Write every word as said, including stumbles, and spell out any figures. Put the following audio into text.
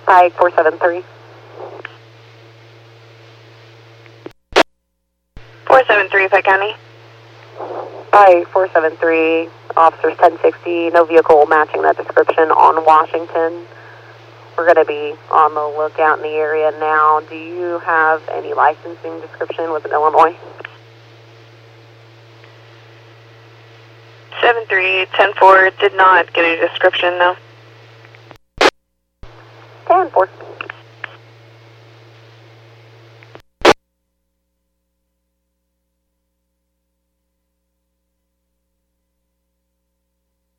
Pike four seven three. four seven three, Pike County. Pike four seven three, officers ten sixty, no vehicle matching that description on Washington. We're going to be on the lookout in the area now. Do you have any licensing description with Illinois? seven three, ten four, did not get a description, no. ten four.